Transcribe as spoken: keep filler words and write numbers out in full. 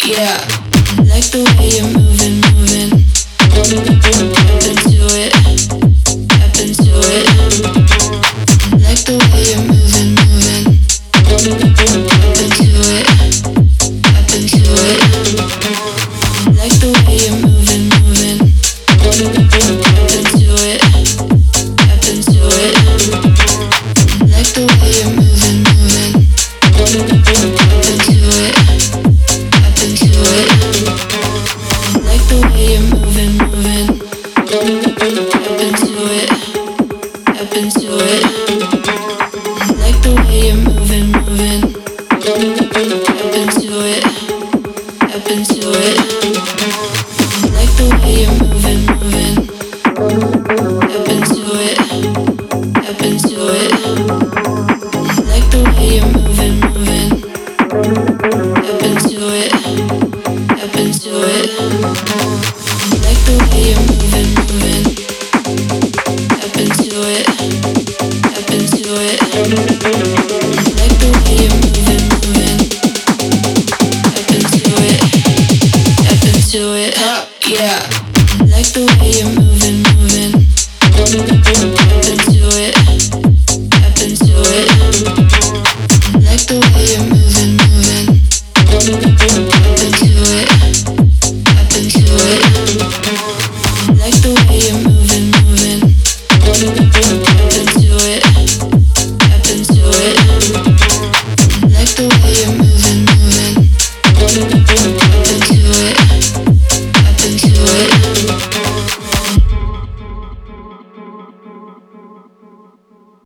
yeah. Like the way you're moving, moving. Up into it, up into it. Like the way you're moving, moving. Up into it, up into it. Like the way you're moving, moving. Up into it, up into it. Like the way you're moving, moving. Up into it, up into it. Like the way you're moving, moving. Up into it, up into it. Like the way you're moving, moving. Up into it, up into it. Like the way you're moving, moving. Up into it, up into it. Like the way you're moving, moving. Up into it, up into it. Like the way you're moving, moving. Up into it, up into it. Like the way you're moving, moving. Up into it, up into it. Up, yeah. Like the way you're moving, moving. Up into it, up into it. Like the way you're moving, moving. Up into it, up into it. Like the way you're moving, moving. Up into it, up into it. Like the way you're moving.